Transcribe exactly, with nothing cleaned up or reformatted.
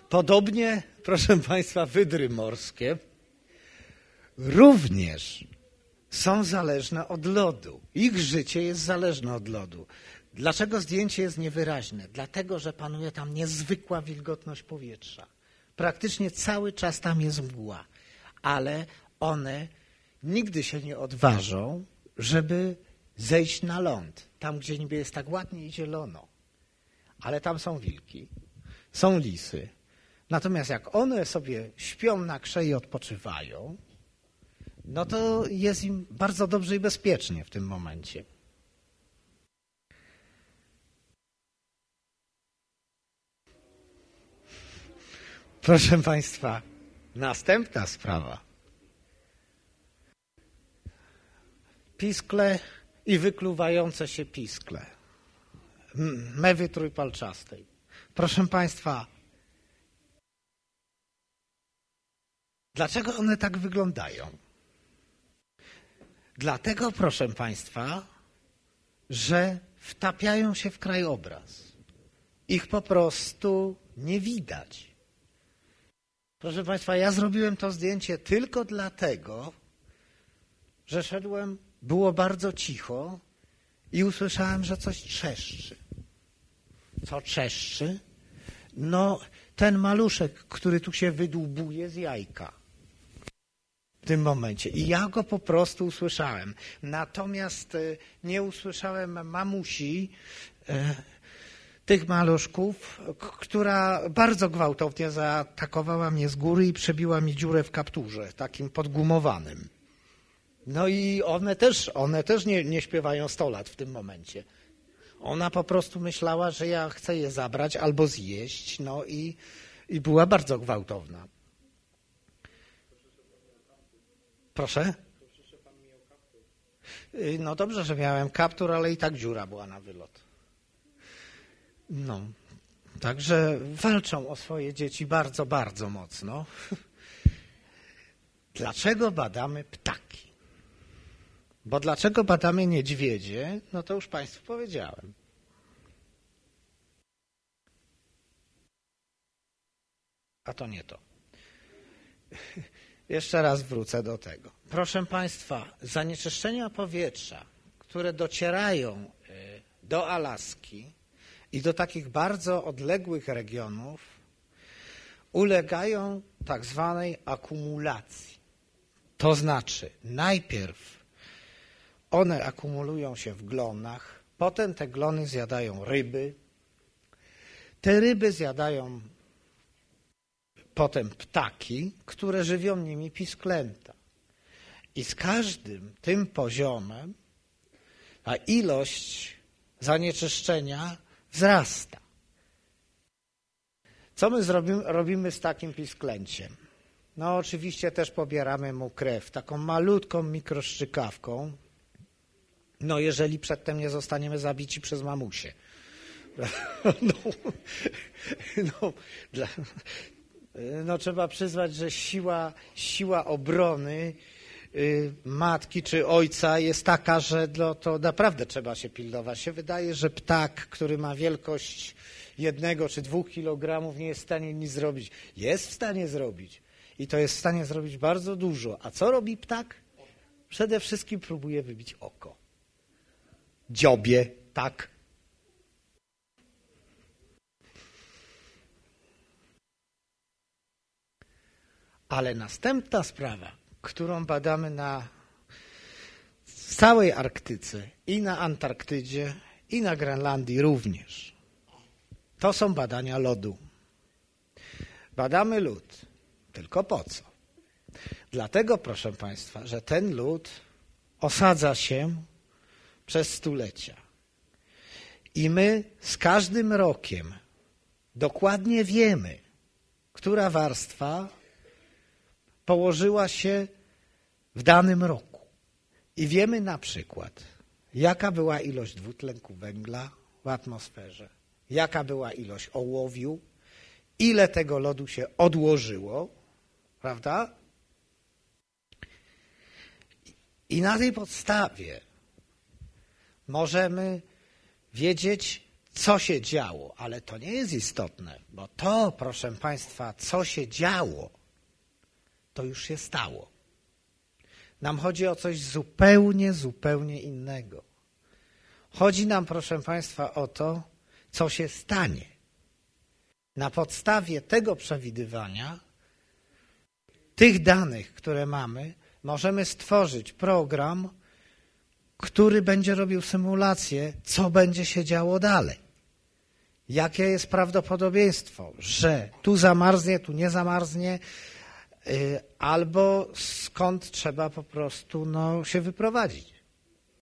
Podobnie, proszę Państwa, wydry morskie również są zależne od lodu. Ich życie jest zależne od lodu. Dlaczego zdjęcie jest niewyraźne? Dlatego, że panuje tam niezwykła wilgotność powietrza. Praktycznie cały czas tam jest mgła, ale one nigdy się nie odważą, żeby zejść na ląd, tam gdzie niby jest tak ładnie i zielono. Ale tam są wilki, są lisy. Natomiast jak one sobie śpią na krze i odpoczywają, no to jest im bardzo dobrze i bezpiecznie w tym momencie. Proszę Państwa, następna sprawa. Piskle i wykluwające się piskle. Mewy trójpalczastej. Proszę Państwa, dlaczego one tak wyglądają? Dlatego, proszę Państwa, że wtapiają się w krajobraz. Ich po prostu nie widać. Proszę Państwa, ja zrobiłem to zdjęcie tylko dlatego, że szedłem, było bardzo cicho i usłyszałem, że coś trzeszczy. Co trzeszczy? No, ten maluszek, który tu się wydłubuje z jajka. W tym momencie. I ja go po prostu usłyszałem. Natomiast nie usłyszałem mamusi e, tych maluszków, która bardzo gwałtownie zaatakowała mnie z góry i przebiła mi dziurę w kapturze, takim podgumowanym. No i one też, one też nie, nie śpiewają sto lat w tym momencie. Ona po prostu myślała, że ja chcę je zabrać albo zjeść, no i, i była bardzo gwałtowna. Proszę? No dobrze, że miałem kaptur, ale i tak dziura była na wylot. No, także walczą o swoje dzieci bardzo, bardzo mocno. Dlaczego badamy ptaki? Bo dlaczego badamy niedźwiedzie, no to już Państwu powiedziałem. A to nie to. Jeszcze raz wrócę do tego. Proszę Państwa, zanieczyszczenia powietrza, które docierają do Alaski i do takich bardzo odległych regionów, ulegają tak zwanej akumulacji. To znaczy, najpierw one akumulują się w glonach, potem te glony zjadają ryby, te ryby zjadają potem ptaki, które żywią nimi pisklęta. I z każdym tym poziomem ta ilość zanieczyszczenia wzrasta. Co my zrobimy, robimy z takim pisklęciem? No oczywiście też pobieramy mu krew, taką malutką mikroszczykawką, no jeżeli przedtem nie zostaniemy zabici przez mamusię. No, no, dla, no trzeba przyznać, że siła, siła obrony y, matki czy ojca jest taka, że no, to naprawdę trzeba się pilnować. Się wydaje, że ptak, który ma wielkość jednego czy dwóch kilogramów, nie jest w stanie nic zrobić. Jest w stanie zrobić i to jest w stanie zrobić bardzo dużo. A co robi ptak? Przede wszystkim próbuje wybić oko. Dziobie, tak. Ale następna sprawa, którą badamy na całej Arktyce i na Antarktydzie i na Grenlandii również, to są badania lodu. Badamy lód. Tylko po co? Dlatego, proszę Państwa, że ten lód osadza się przez stulecia. I my z każdym rokiem dokładnie wiemy, która warstwa położyła się w danym roku. I wiemy na przykład, jaka była ilość dwutlenku węgla w atmosferze, jaka była ilość ołowiu, ile tego lodu się odłożyło, prawda? I na tej podstawie możemy wiedzieć, co się działo, ale to nie jest istotne, bo to, proszę Państwa, co się działo, to już się stało. Nam chodzi o coś zupełnie, zupełnie innego. Chodzi nam, proszę Państwa, o to, co się stanie. Na podstawie tego przewidywania, tych danych, które mamy, możemy stworzyć program, który będzie robił symulację, co będzie się działo dalej. Jakie jest prawdopodobieństwo, że tu zamarznie, tu nie zamarznie, albo skąd trzeba po prostu no, się wyprowadzić.